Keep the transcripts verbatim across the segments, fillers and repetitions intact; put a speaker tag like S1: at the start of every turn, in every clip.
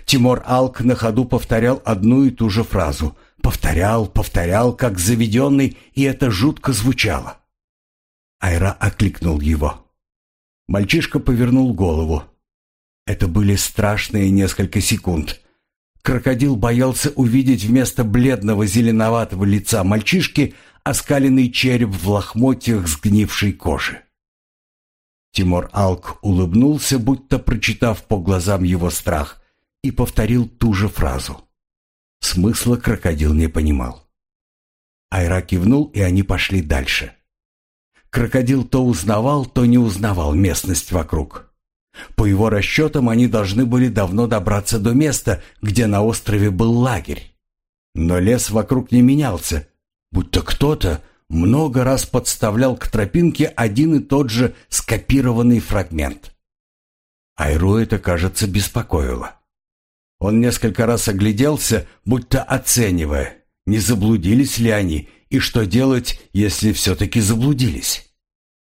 S1: Тимур Алк на ходу повторял одну и ту же фразу. Повторял, повторял, как заведенный, и это жутко звучало. Айра окликнул его. Мальчишка повернул голову. Это были страшные несколько секунд. Крокодил боялся увидеть вместо бледного зеленоватого лица мальчишки оскаленный череп в лохмотьях сгнившей кожи. Тимур Алк улыбнулся, будто прочитав по глазам его страх, и повторил ту же фразу. Смысла крокодил не понимал. Айра кивнул, и они пошли дальше. Крокодил то узнавал, то не узнавал местность вокруг. По его расчетам, они должны были давно добраться до места, где на острове был лагерь. Но лес вокруг не менялся, будто кто-то много раз подставлял к тропинке один и тот же скопированный фрагмент. Айру это, кажется, беспокоило. Он несколько раз огляделся, будто оценивая, не заблудились ли они, и что делать, если все-таки заблудились.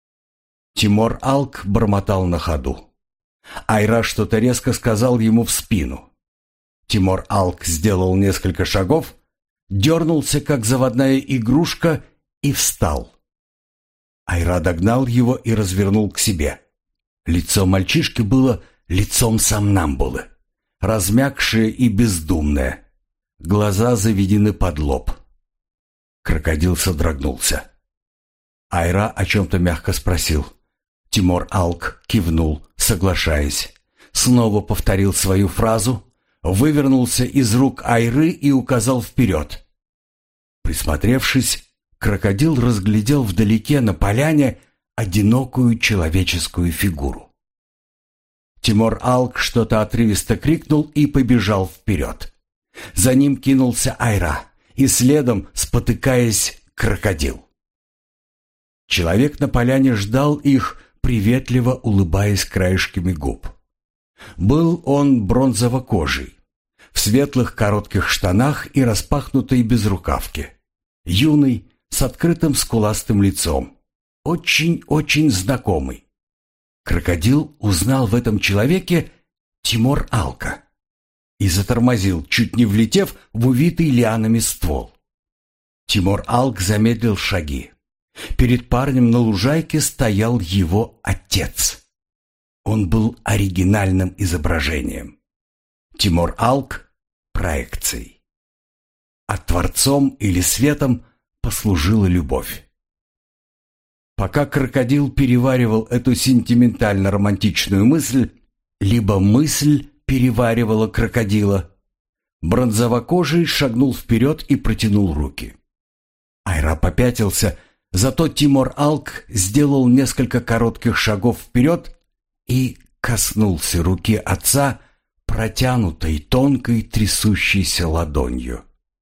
S1: Тимур Алк бормотал на ходу. Айра что-то резко сказал ему в спину. Тимур Алк сделал несколько шагов, дернулся, как заводная игрушка, и встал. Айра догнал его и развернул к себе. Лицо мальчишки было лицом сомнамбулы, размягшее и бездумное. Глаза заведены под лоб. Крокодил содрогнулся. Айра о чем-то мягко спросил. Тимур Алк кивнул, соглашаясь. Снова повторил свою фразу, вывернулся из рук Айры и указал вперед. Присмотревшись, крокодил разглядел вдалеке на поляне одинокую человеческую фигуру. Тимур Алк что-то отрывисто крикнул и побежал вперед. За ним кинулся Айра, и следом, спотыкаясь, крокодил. Человек на поляне ждал их, приветливо улыбаясь краешками губ. Был он бронзово-кожий, в светлых коротких штанах и распахнутой безрукавке. Юный, с открытым скуластым лицом. Очень-очень знакомый. Крокодил узнал в этом человеке Тимур Алка и затормозил, чуть не влетев в увитый лианами ствол. Тимур Алк замедлил шаги. Перед парнем на лужайке стоял его отец. Он был оригинальным изображением. Тимур Алк — проекцией. А творцом или светом послужила любовь. Пока крокодил переваривал эту сентиментально-романтичную мысль, либо мысль переваривала крокодила, бронзовокожий шагнул вперед и протянул руки. Айра попятился, зато Тимур Алк сделал несколько коротких шагов вперед и коснулся руки отца протянутой, тонкой, трясущейся ладонью.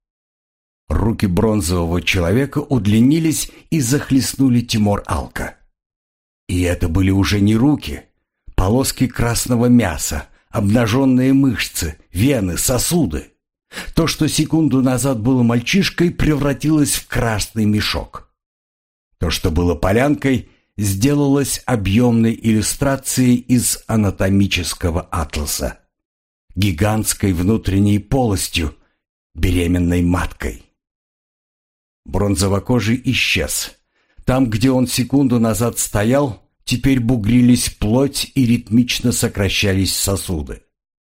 S1: Руки бронзового человека удлинились и захлестнули Тимур Алка. И это были уже не руки, полоски красного мяса, обнаженные мышцы, вены, сосуды. То, что секунду назад было мальчишкой, превратилось в красный мешок. То, что было полянкой, сделалось объемной иллюстрацией из анатомического атласа, гигантской внутренней полостью, беременной маткой. Бронзовокожий исчез. Там, где он секунду назад стоял, теперь бугрились плоть и ритмично сокращались сосуды.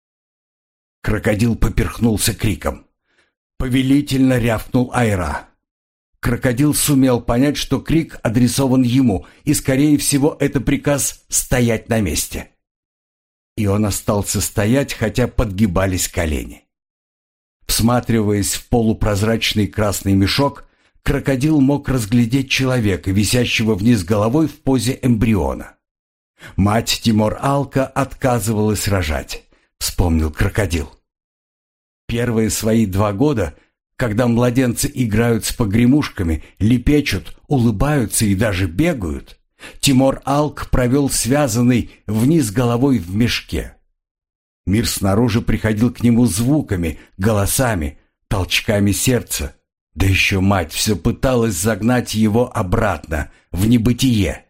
S1: Крокодил поперхнулся криком. Повелительно рявкнул Айра. Крокодил сумел понять, что крик адресован ему, и, скорее всего, это приказ стоять на месте. И он остался стоять, хотя подгибались колени. Всматриваясь в полупрозрачный красный мешок, крокодил мог разглядеть человека, висящего вниз головой в позе эмбриона. Мать Тимур Алка отказывалась рожать, вспомнил крокодил. Первые свои два года, когда младенцы играют с погремушками, лепечут, улыбаются и даже бегают, Тимур Алк провел связанный вниз головой в мешке. Мир снаружи приходил к нему звуками, голосами, толчками сердца. Да еще мать все пыталась загнать его обратно, в небытие.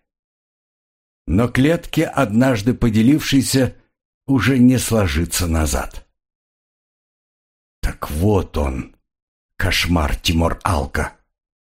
S1: Но клетки, однажды поделившейся, уже не сложится назад. Так вот он, кошмар Тимур-Алка.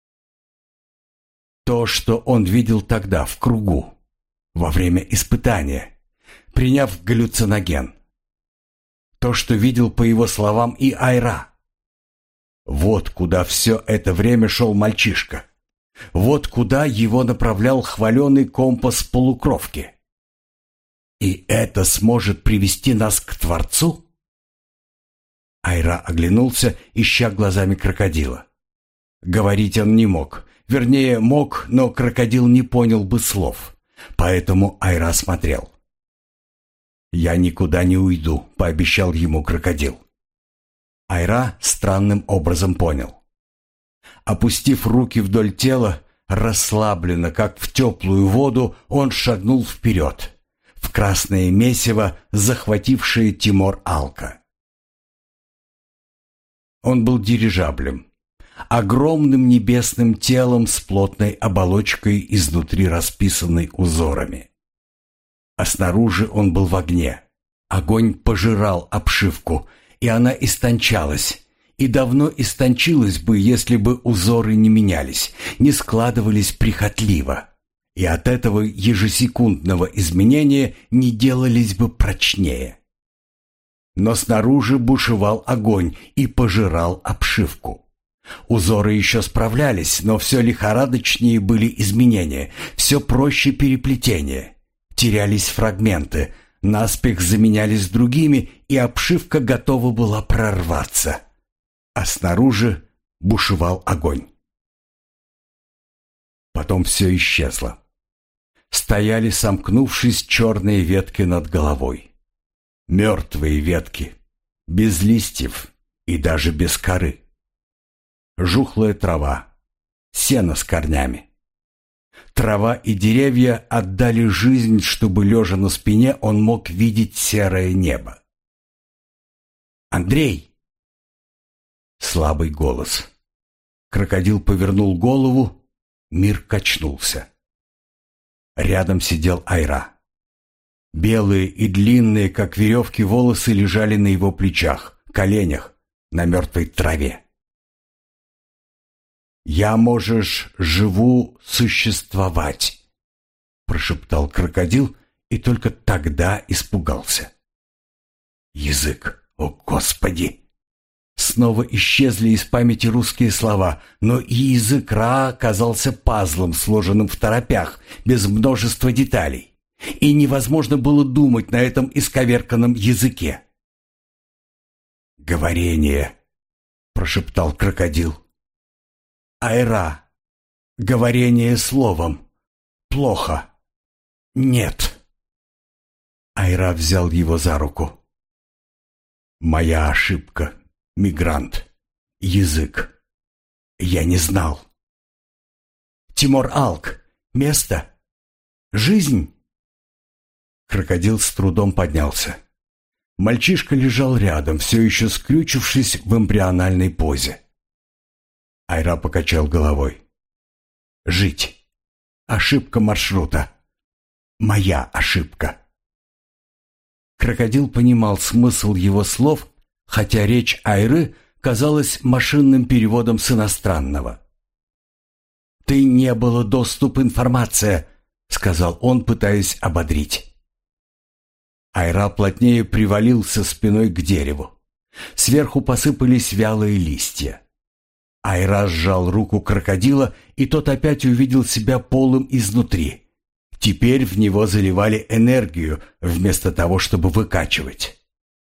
S1: То, что он видел тогда в кругу, во время испытания, приняв галлюциноген. То, что видел, по его словам, и Айра. Вот куда все это время шел мальчишка. Вот куда его направлял хваленый компас полукровки. И это сможет привести нас к Творцу? Айра оглянулся, ища глазами крокодила. Говорить он не мог. Вернее, мог, но крокодил не понял бы слов. Поэтому Айра смотрел. «Я никуда не уйду», — пообещал ему крокодил. Айра странным образом понял. Опустив руки вдоль тела, расслабленно, как в теплую воду, он шагнул вперед, в красное месиво, захватившее Тимур-Алка. Он был дирижаблем, огромным небесным телом с плотной оболочкой, изнутри расписанной узорами. А снаружи он был в огне. Огонь пожирал обшивку, и она истончалась, и давно истончилась бы, если бы узоры не менялись, не складывались прихотливо, и от этого ежесекундного изменения не делались бы прочнее. Но снаружи бушевал огонь и пожирал обшивку. Узоры еще справлялись, но все лихорадочнее были изменения, все проще переплетения. Терялись фрагменты, наспех заменялись другими, и обшивка готова была прорваться. А снаружи бушевал огонь. Потом все исчезло. Стояли, сомкнувшись, черные ветки над головой. Мертвые ветки, без листьев и даже без коры. Жухлая трава, сено с корнями. Трава и деревья отдали жизнь, чтобы, лежа на спине, он мог видеть серое небо. «Андрей!» Слабый голос. Крокодил повернул голову, мир качнулся. Рядом сидел Айра. Белые и длинные, как веревки, волосы лежали на его плечах, коленях, на мертвой траве. «Я, можешь, живу существовать», — прошептал крокодил и только тогда испугался. Язык, о Господи! Снова исчезли из памяти русские слова, но и язык Ра оказался пазлом, сложенным в торопях, без множества деталей, и невозможно было думать на этом исковерканном языке. «Говорение», — прошептал крокодил. «Айра, говорение словом. Плохо. Нет». Айра взял его за руку. «Моя ошибка, мигрант. Язык. Я не знал». «Тимур-Алк. Место? Жизнь?» Крокодил с трудом поднялся. Мальчишка лежал рядом, все еще скрючившись в эмбриональной позе. Айра покачал головой. «Жить. Ошибка маршрута. Моя ошибка». Крокодил понимал смысл его слов, хотя речь Айры казалась машинным переводом с иностранного. «Ты не было доступ информация», — сказал он, пытаясь ободрить. Айра плотнее привалился спиной к дереву. Сверху посыпались вялые листья. Айра сжал руку крокодила, и тот опять увидел себя полым изнутри. Теперь в него заливали энергию, вместо того, чтобы выкачивать.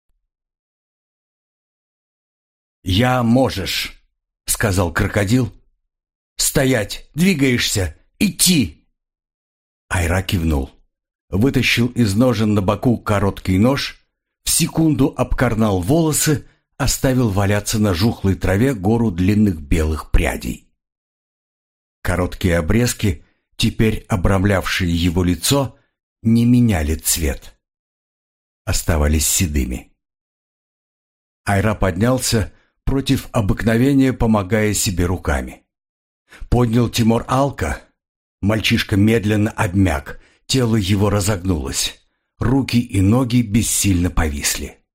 S1: «Я можешь», — сказал крокодил. «Стоять, двигаешься, идти». Айра кивнул. Вытащил из ножен на боку короткий нож, в секунду обкорнал волосы, оставил валяться на жухлой траве гору длинных белых прядей. Короткие обрезки, теперь обрамлявшие его лицо, не меняли цвет. Оставались седыми. Айра поднялся, против обыкновения помогая себе руками. Поднял Тимур-Алка. Мальчишка медленно обмяк, тело его разогнулось. Руки и ноги бессильно повисли.